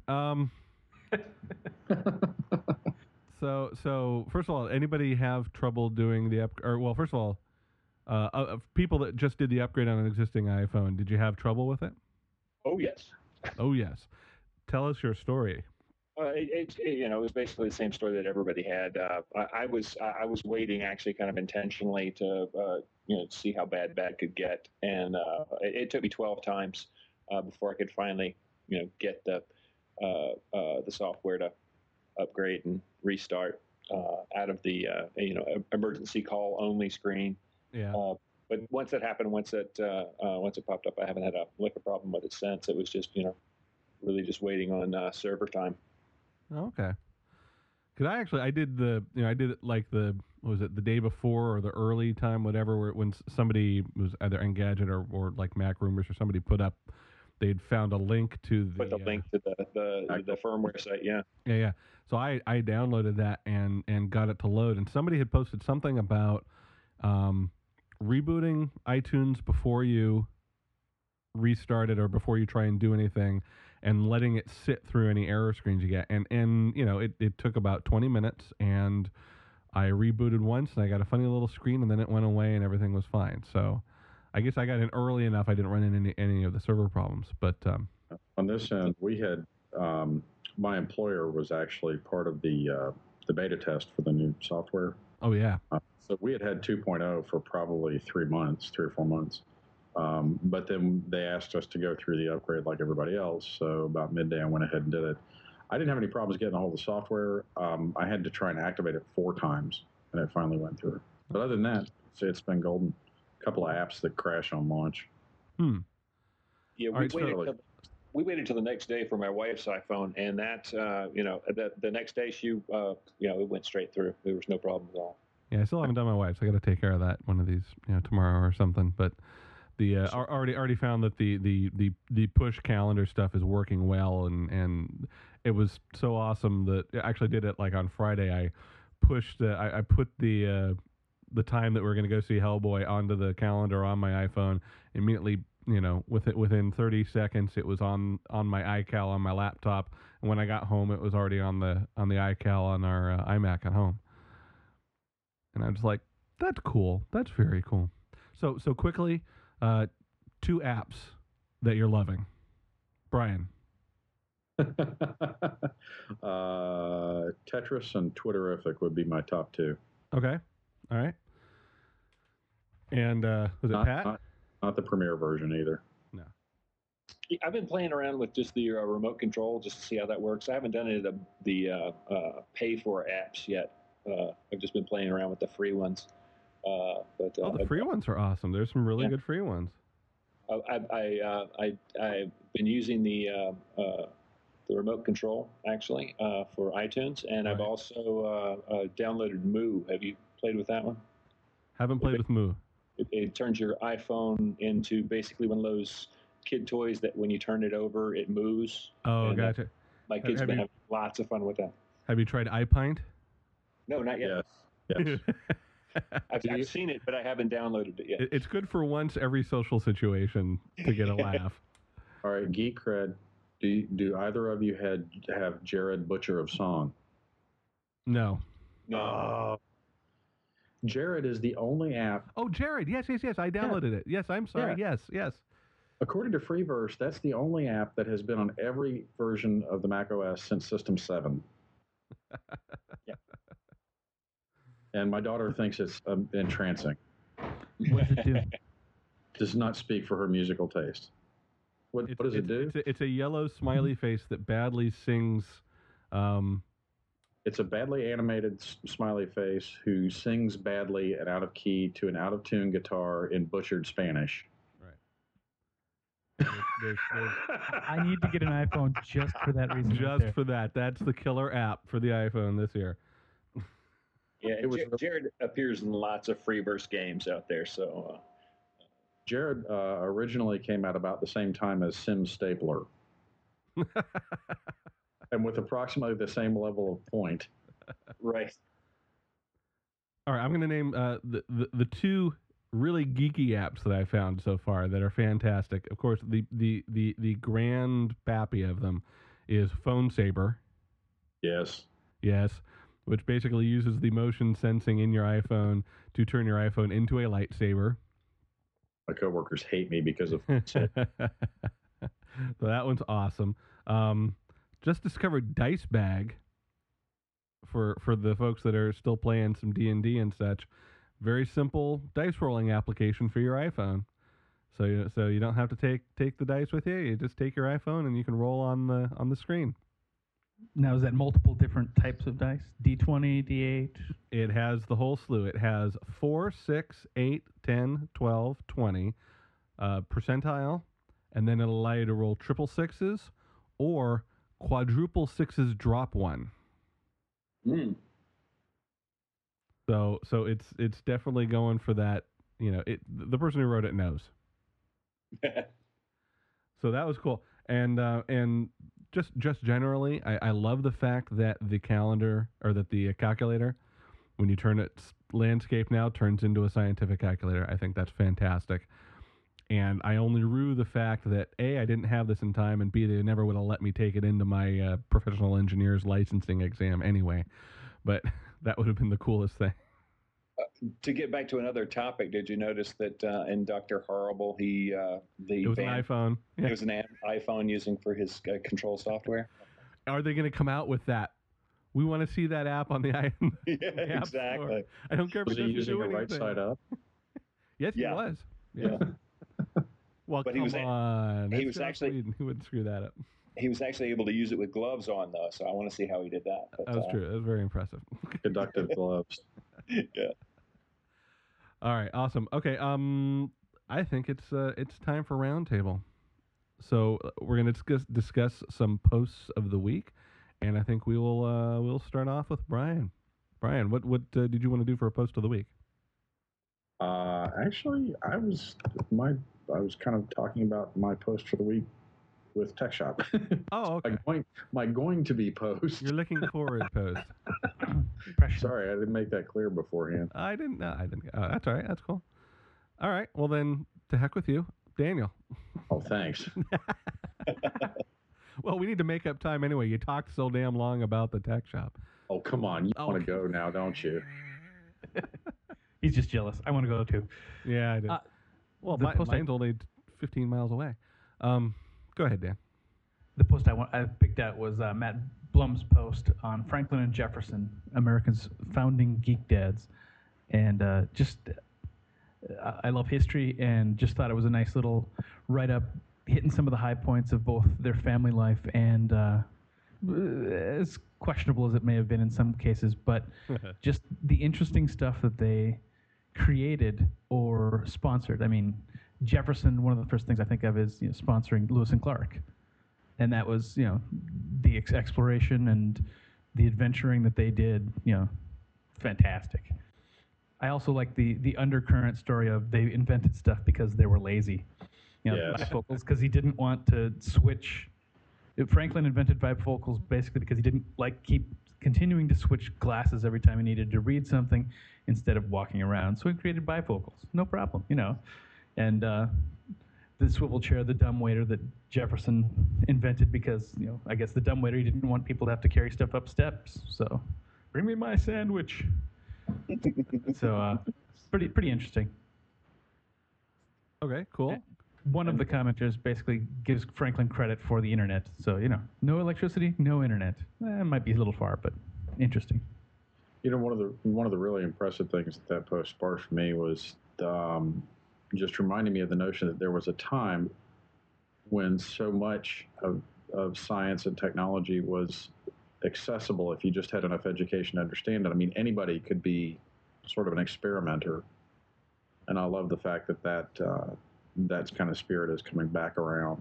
So first of all, anybody have trouble doing the first of all, people that just did the upgrade on an existing iPhone, did you have trouble with it? Oh yes. Oh yes. Tell us your story. It was basically the same story that everybody had. I was waiting actually kind of intentionally to see how bad could get, and it took me 12 times before I could finally get the software to upgrade and restart out of the emergency call only screen. Yeah. But once it happened, once it popped up, I haven't had a lick of problem with it since. It was just really just waiting on server time. Okay. Because I did it like the day before or the early time, whatever, when somebody was either Engadget or like Mac Rumors or somebody put up, they'd found a link to the link to the firmware site. Yeah. Yeah. So I downloaded that and got it to load, and somebody had posted something about rebooting iTunes before you restart it or before you try and do anything, and letting it sit through any error screens you get. And it took about 20 minutes, and I rebooted once, and I got a funny little screen, and then it went away, and everything was fine. So I guess I got in early enough. I didn't run into any of the server problems. But on this end, we had my employer was actually part of the beta test for the new software. Oh yeah. So we had 2.0 for probably 3 or 4 months. But then they asked us to go through the upgrade like everybody else. So about midday, I went ahead and did it. I didn't have any problems getting a hold of the software. I had to try and activate it 4 times, and it finally went through. But other than that, it's been golden. A couple of apps that crash on launch. Yeah, we waited till the next day for my wife's iPhone, and that the next day she it went straight through. There was no problem at all. Yeah, I still haven't done my wife's. I got to take care of that one of these tomorrow or something. But the already found that the push calendar stuff is working well, and it was so awesome that I actually did it like on Friday. I pushed I put the time that we're going to go see Hellboy onto the calendar on my iPhone. Immediately, within 30 seconds, it was on my iCal on my laptop, and when I got home, it was already on the iCal on our iMac at home. And I was like, that's cool. That's very cool. So quickly, 2 apps that you're loving. Brian. Tetris and Twitterific would be my top 2. Okay. All right. And was it Pat? Not the Premiere version either. No. I've been playing around with just the remote control just to see how that works. I haven't done any of the pay for apps yet. I've just been playing around with the free ones. The free ones are awesome. There's some really good free ones. I've been using the remote control actually for iTunes, and I've also downloaded Moo. Have you played with that one? Haven't played with Moo. It turns your iPhone into basically one of those kid toys that when you turn it over, it moves. Oh, gotcha. My kids have been having lots of fun with that. Have you tried iPint? No, not yet. Yes. I've seen it, but I haven't downloaded it yet. It's good for once every social situation to get a laugh. All right, Geek Cred. Do either of you have Jared Butcher of Song? No. No. Jared is the only app. Oh, Jared. Yes. I downloaded it. Yes, I'm sorry. Yeah. Yes. According to Freeverse, that's the only app that has been on every version of the Mac OS since System 7. Yeah. And my daughter thinks it's entrancing. What does it do? Does not speak for her musical taste. What does it do? It's a yellow smiley face that badly sings. It's a badly animated smiley face who sings badly and out of key to an out of tune guitar in butchered Spanish. I need to get an iPhone just for that reason. Just for that. That's the killer app for the iPhone this year. Yeah, Jared appears in lots of Freeverse games out there. So Jared originally came out about the same time as Sim Stapler. And with approximately the same level of point. Right. All right, I'm going to name the two really geeky apps that I found so far that are fantastic. Of course, the grand pappy of them is Phone Saber. Yes. Yes, which basically uses the motion sensing in your iPhone to turn your iPhone into a lightsaber. My coworkers hate me because of So that one's awesome. Just discovered Dice Bag for the folks that are still playing some D&D and such. Very simple dice rolling application for your iPhone. So you don't have to take the dice with you. You just take your iPhone and you can roll on the screen. Now, is that multiple different types of dice? D20, D8? It has the whole slew. It has 4, 6, 8, 10, 12, 20 percentile, and then it'll allow you to roll triple sixes or quadruple sixes drop one. Mm. So it's definitely going for that. You know, the person who wrote it knows. So that was cool. And just generally, I love the fact that the calendar or that the calculator, when you turn it landscape now, turns into a scientific calculator. I think that's fantastic. And I only rue the fact that A, I didn't have this in time, and B, they never would have let me take it into my professional engineer's licensing exam anyway. But that would have been the coolest thing. To get back to another topic, did you notice that in Dr. Horrible, it was an iPhone. Yeah. It was an iPhone using for his control software? Are they going to come out with that? We want to see that app on the iPhone. Yeah, exactly. Store. I don't care if Was he using it right side up? Yes, he was. Yeah. Well, but he was on. He was actually. Who would screw that up? He was actually able to use it with gloves on, though. So I want to see how he did that. But, that was true. That was very impressive. Conductive gloves. Yeah. All right. Awesome. Okay. I think it's time for roundtable. So we're going to discuss some posts of the week, and I think we'll start off with Brian. Brian, what did you want to do for a post of the week? Actually, I was kind of talking about my post for the week with Tech Shop. Oh, okay. My going to be post. You're looking forward post. Sorry, I didn't make that clear beforehand. I didn't. Oh, that's all right. That's cool. All right. Well, then, to heck with you, Daniel. Oh, thanks. Well, we need to make up time anyway. You talked so damn long about the Tech Shop. Oh, come on. You want to go now, don't you? He's just jealous. I want to go too. Yeah, I do. Well, mine's only 15 miles away. Go ahead, Dan. The post I picked out was Matt Blum's post on Franklin and Jefferson, America's founding geek dads, and just I love history and just thought it was a nice little write-up, hitting some of the high points of both their family life and as questionable as it may have been in some cases, but just the interesting stuff that they created or sponsored. I mean, Jefferson, one of the first things I think of is sponsoring Lewis and Clark. And that was, the exploration and the adventuring that they did, fantastic. I also like the undercurrent story of they invented stuff because they were lazy. Yes. Bifocals, because he didn't want to switch. Franklin invented bifocals basically because he didn't keep continuing to switch glasses every time he needed to read something instead of walking around. So he created bifocals. No problem, And the swivel chair, the dumbwaiter that Jefferson invented because, I guess the dumbwaiter, he didn't want people to have to carry stuff up steps. So, bring me my sandwich. So, pretty interesting. Okay, cool. One of the commenters basically gives Franklin credit for the internet. So, no electricity, no internet. It might be a little far, but interesting. One of the really impressive things that post sparked for me was just reminding me of the notion that there was a time when so much of science and technology was accessible if you just had enough education to understand it. I mean, anybody could be sort of an experimenter, and I love the fact that that kind of spirit is coming back around.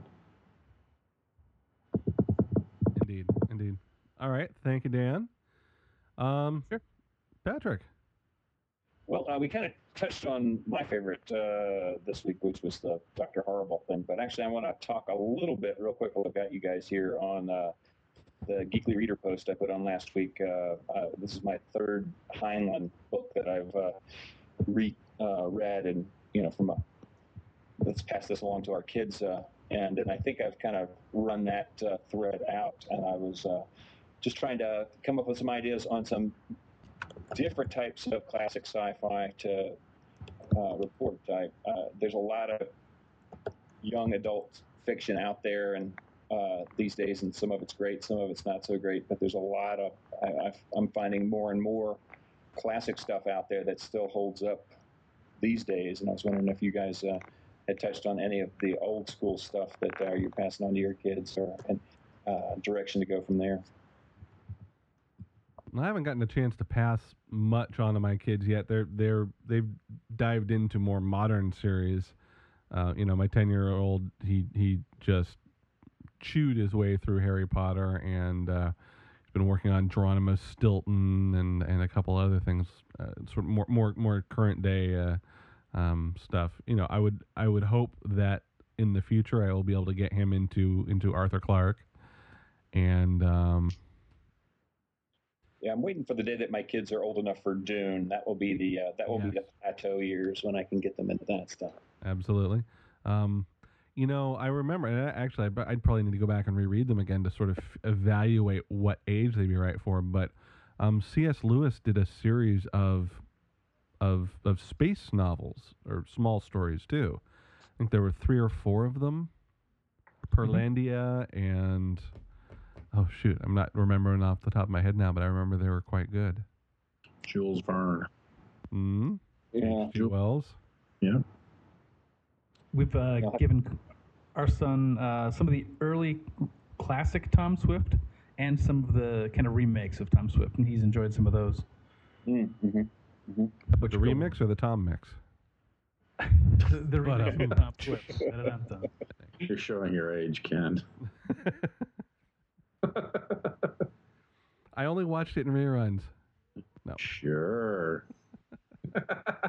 Indeed. All right, thank you, Dan. Sure. Patrick. Well, we kind of touched on my favorite this week, which was the Dr. Horrible thing. But actually, I want to talk a little bit real quick while I've got you guys here on the Geekly Reader post I put on last week. This is my third Heinlein book that I've read, and let's pass this along to our kids. And I think I've kind of run that thread out, and I was just trying to come up with some ideas on some different types of classic sci-fi to report type. There's a lot of young adult fiction out there, and these days, and some of it's great, some of it's not so great. But there's a lot of I'm finding more and more classic stuff out there that still holds up these days. And I was wondering if you guys had touched on any of the old school stuff that you're passing on to your kids, or direction to go from there. I haven't gotten a chance to pass much on to my kids yet. They've dived into more modern series. My 10-year-old, he just chewed his way through Harry Potter, and he's been working on Geronimo Stilton and a couple other things, sort of more current day stuff. I would hope that in the future I will be able to get him into Arthur Clarke, and yeah, I'm waiting for the day that my kids are old enough for Dune. That will be the be the plateau years when I can get them into that stuff. Absolutely. I remember, and actually, I'd probably need to go back and reread them again to sort of evaluate what age they'd be right for. But C.S. Lewis did a series of space novels, or small stories too. I think there were 3 or 4 of them. Perlandia and oh shoot, I'm not remembering off the top of my head now, but I remember they were quite good. Jules Verne. Mm-hmm. Yeah. H.G. Wells. Yeah. We've given our son some of the early classic Tom Swift and some of the kind of remakes of Tom Swift, and he's enjoyed some of those. Mm-hmm. Mm-hmm. But the remix or the Tom mix? The remix of Tom Swift. You're showing your age, Ken. I only watched it in reruns. No. Sure. Oh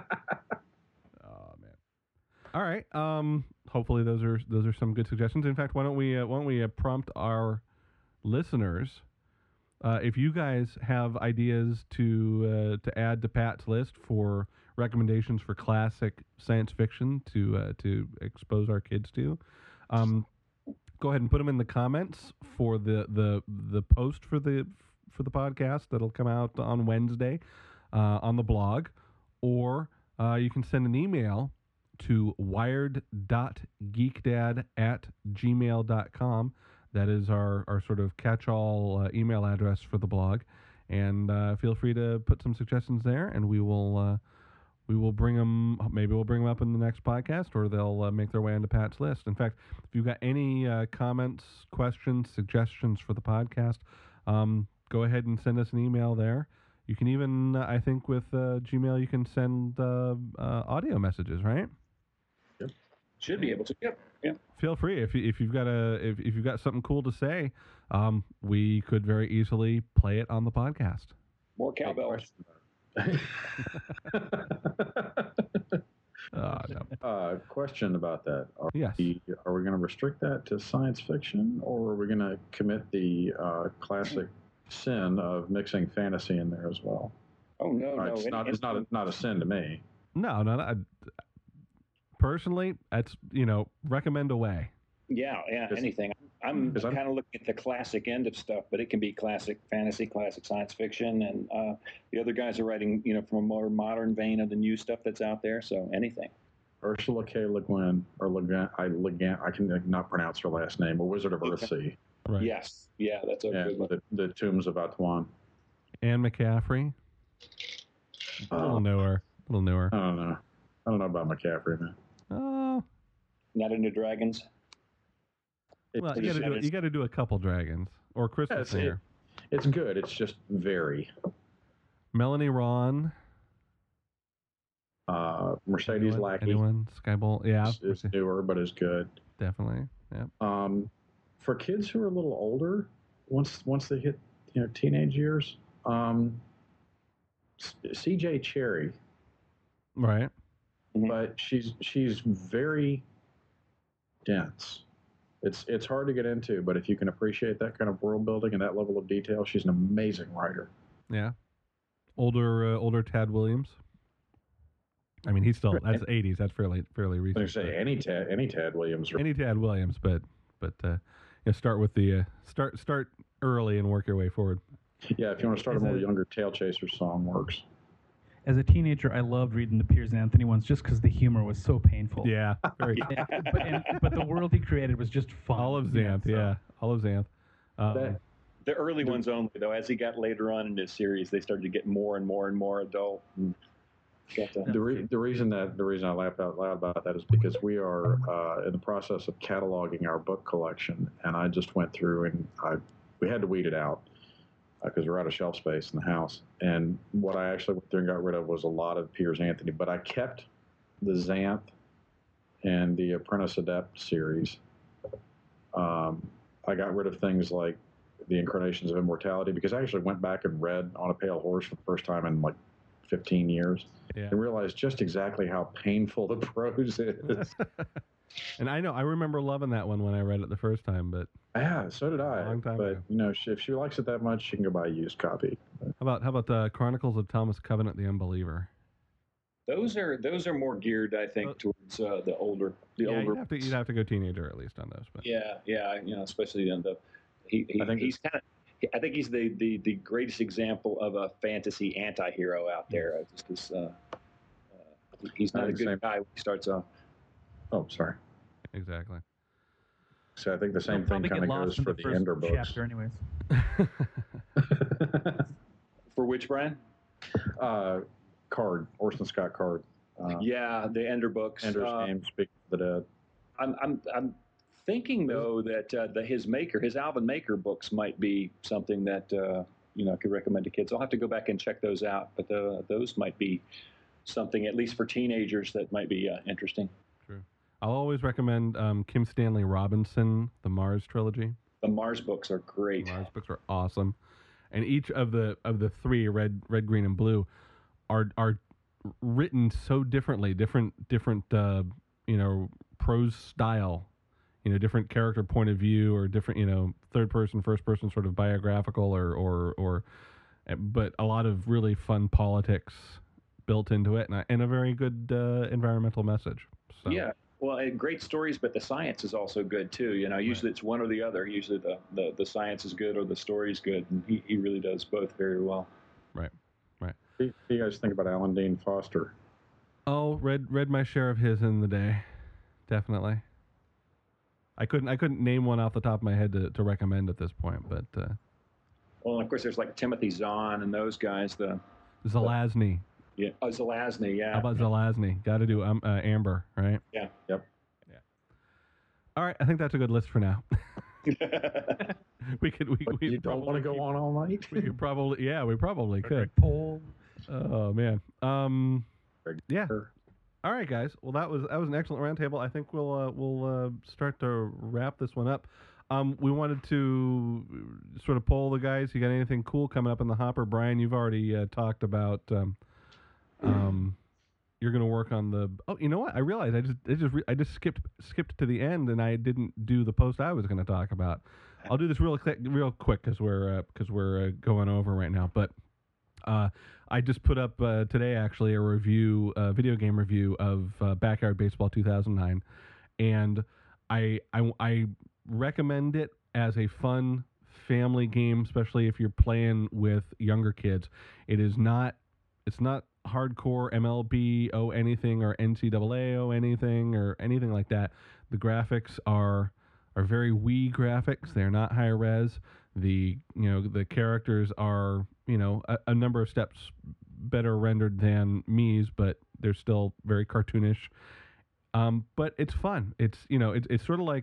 man. All right. Hopefully those are some good suggestions. In fact, why don't we prompt our listeners, if you guys have ideas to add to Pat's list for recommendations for classic science fiction to expose our kids to, go ahead and put them in the comments for the post for the podcast that'll come out on Wednesday on the blog, or you can send an email to wired.geekdad@gmail.com. That is our sort of catch-all email address for the blog, and feel free to put some suggestions there, and we will we will bring them. Maybe we'll bring them up in the next podcast, or they'll make their way onto Pat's list. In fact, if you've got any comments, questions, suggestions for the podcast, go ahead and send us an email there. You can even, I think, with Gmail, you can send audio messages, right? Yep. Should be able to. Yep. Yep. Feel free if you've got if you've got something cool to say, we could very easily play it on the podcast. More cowbell. No. Question about that. Yes. Are we going to restrict that to science fiction, or are we going to commit the classic sin of mixing fantasy in there as well? Oh no, It's not a sin to me. No. Personally, that's recommend away. Yeah, anything. I'm kind of looking at the classic end of stuff, but it can be classic fantasy, classic science fiction, and the other guys are writing, from a more modern vein of the new stuff that's out there. So anything. Ursula K. Le Guin, or Le Guin, I can not pronounce her last name, a Wizard of Earthsea. Right. Yes, yeah, that's a good one. The Tombs of Atuan. Anne McCaffrey. A little newer. I don't know. I don't know about McCaffrey, man. Oh. Not into dragons. Well, you got to do a couple dragons or Christmas here. It's good. It's just very. Melanie Ron. Mercedes Lackey. Anyone? Skybolt. Yeah. It's newer, but is good. Definitely. Yeah. For kids who are a little older, once they hit teenage years, C.J. Cherry. Right. But she's very dense. It's hard to get into, but if you can appreciate that kind of world building and that level of detail, she's an amazing writer. Yeah. Older Tad Williams. I mean, he's still that's 80s. That's fairly recent. I say any Tad Williams. Any Tad Williams, but start with the start early and work your way forward. Yeah, if you want to start a more younger, Tail Chaser song works. As a teenager, I loved reading the Piers Anthony ones just because the humor was so painful. Yeah. but the world he created was just fun. All of Xanth, yeah. All of Xanth. The early ones only, though. As he got later on in his series, they started to get more and more and more adult. The reason I laughed out loud about that is because we are in the process of cataloging our book collection, and I just went through and we had to weed it out because we're out of shelf space in the house. And what I actually went through and got rid of was a lot of Piers Anthony, but I kept the Xanth and the Apprentice Adept series. I got rid of things like the Incarnations of Immortality because I actually went back and read On a Pale Horse for the first time in like 15 years and realized just exactly how painful the prose is. And I remember loving that one when I read it the first time, but yeah, so did I. Long time but ago. If she likes it that much, she can go buy a used copy. How about the Chronicles of Thomas Covenant the Unbeliever? Those are more geared, I think, towards the older. Older. You'd have to go teenager at least on those. But. Yeah, especially in the. I think he's the greatest example of a fantasy anti-hero out there. Just he's not a good guy when he starts off. Oh, sorry. Exactly. So I think the same thing kind of goes for the Ender books. Chapter anyways. For which, Brian? Card, Orson Scott Card. The Ender books. Ender's Game, Speak of the Dead. I'm thinking though that his Alvin Maker books might be something that I could recommend to kids. I'll have to go back and check those out, but those might be something at least for teenagers that might be interesting. True. I'll always recommend Kim Stanley Robinson, the Mars trilogy. The Mars books are great. The Mars books are awesome, and each of the three, red, green, and blue, are written so differently, different prose style, different character point of view, or different third person, first person sort of biographical, or but a lot of really fun politics built into it, and a very good environmental message. So. Yeah. Well, and great stories, but the science is also good too. Usually it's one or the other. Usually the science is good or the story is good, and he really does both very well. Right. What do you guys think about Alan Dean Foster? Oh, read my share of his in the day, definitely. I couldn't name one off the top of my head to recommend at this point, but. Well, of course, there's like Timothy Zahn and those guys. Zelazny. Yeah, Zelazny, yeah. How about Zelazny? Got to do Amber, right? Yeah. Yep. All right, I think that's a good list for now. we You don't want to go on all night? We could probably, we probably could. Poll. Oh man. Yeah. All right, guys. Well, that was an excellent roundtable. I think we'll start to wrap this one up. We wanted to sort of poll the guys. You got anything cool coming up in the hopper? Brian, you've already talked about. You're going to work on the. Oh, you know what? I realized I just skipped to the end, and I didn't do the post I was going to talk about. I'll do this real quick because we're going over right now. But I just put up today actually a video game review of Backyard Baseball 2009, and I recommend it as a fun family game, especially if you're playing with younger kids. It's not hardcore MLB anything or NCAA anything or anything like that. The graphics are very Wii graphics. They're not high res. The characters are a number of steps better rendered than Mii's, but they're still very cartoonish. But it's fun. It's sort of like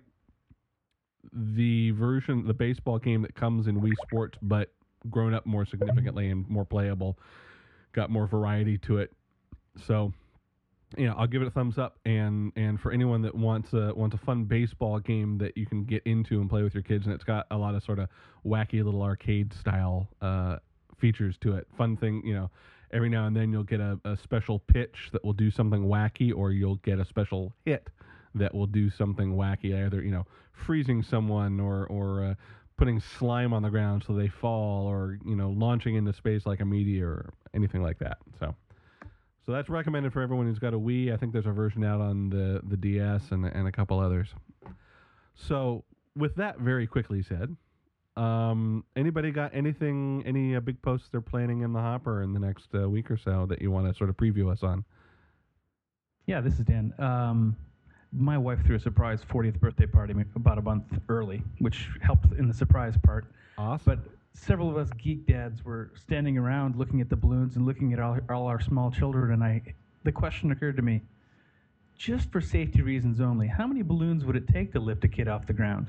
the baseball game that comes in Wii Sports, but grown up more significantly and more playable. Got more variety to it. So, I'll give it a thumbs up. And for anyone that wants a fun baseball game that you can get into and play with your kids, and it's got a lot of sort of wacky little arcade style features to it. Fun thing, every now and then you'll get a special pitch that will do something wacky, or you'll get a special hit that will do something wacky, either freezing someone or putting slime on the ground so they fall, or launching into space like a meteor or anything like that. So that's recommended for everyone who's got a Wii. I think there's a version out on the DS and a couple others. So with that very quickly said, anybody got any big posts they're planning in the hopper in the next week or so that you want to sort of preview us on? Yeah, this is Dan. My wife threw a surprise 40th birthday party about a month early, which helped in the surprise part. Awesome. But several of us geek dads were standing around looking at the balloons and looking at all our small children, and the question occurred to me, just for safety reasons only, how many balloons would it take to lift a kid off the ground?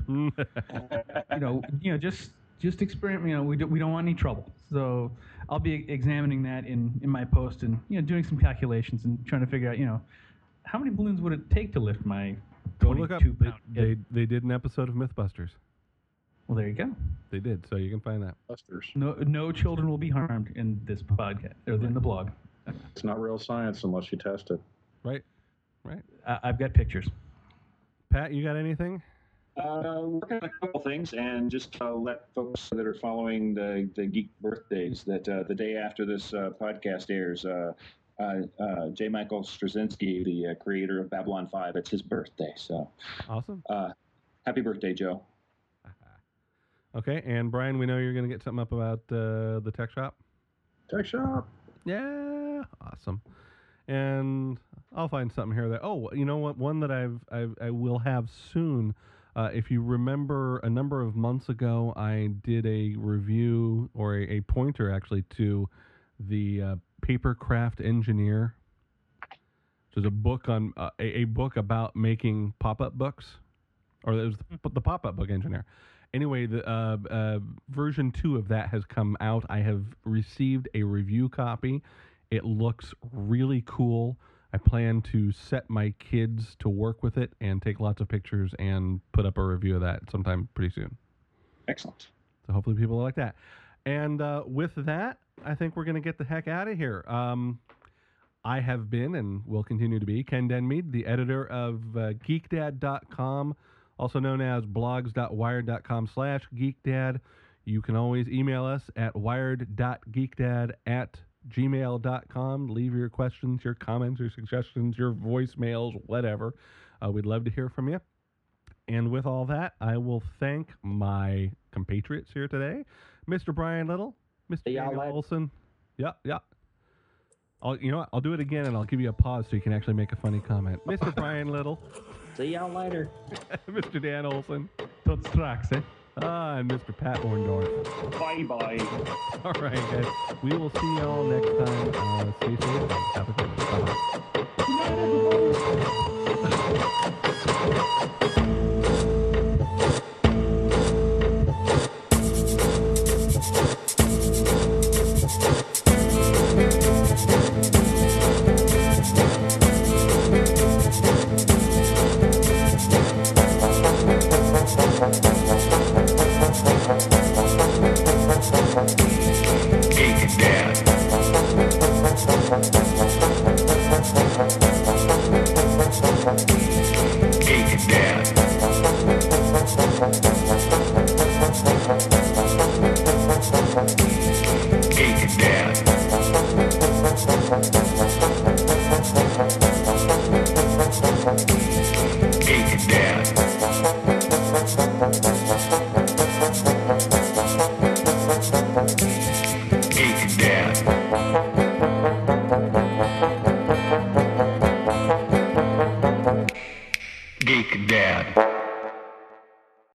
Just experiment. We don't want any trouble. So I'll be examining that in my post and doing some calculations and trying to figure out how many balloons would it take to lift my 22-pound kid? They did an episode of Mythbusters. Well, there you go. They did, so you can find that. Busters. No children will be harmed in this podcast or in the blog. It's not real science unless you test it. Right. I've got pictures. Pat, you got anything? Working on a couple things, and just to let folks that are following the Geek birthdays that the day after this podcast airs, J. Michael Straczynski, the creator of Babylon 5, it's his birthday. So awesome. Happy birthday, Joe. Okay, and Brian, we know you're going to get something up about the tech shop. Tech shop. Yeah, awesome. And I'll find something here that. Oh, you know what? One that I will have soon. If you remember, a number of months ago, I did a review or a pointer actually to the Papercraft Engineer, which is a book on a book about making pop-up books, or it was the pop-up book engineer. Anyway, the version 2 of that has come out. I have received a review copy. It looks really cool. I plan to set my kids to work with it and take lots of pictures and put up a review of that sometime pretty soon. Excellent. So hopefully people will like that. And with that, I think we're going to get the heck out of here. I have been and will continue to be Ken Denmead, the editor of geekdad.com, also known as blogs.wired.com/geekdad. You can always email us at wired.geekdad@gmail.com. Leave your questions, your comments, your suggestions, your voicemails, whatever. We'd love to hear from you. And with all that, I will thank my compatriots here today, Mr. Brian Little, Mr. Daniel Olson. Yeah. You know what? I'll do it again, and I'll give you a pause so you can actually make a funny comment. Mr. Brian Little. See y'all later. Mr. Dan Olson. Tot straks, eh? And Mr. Pat Orndorff. Bye-bye. All right, guys. We will see y'all next time. Stay safe. Have a good one. Bye-bye.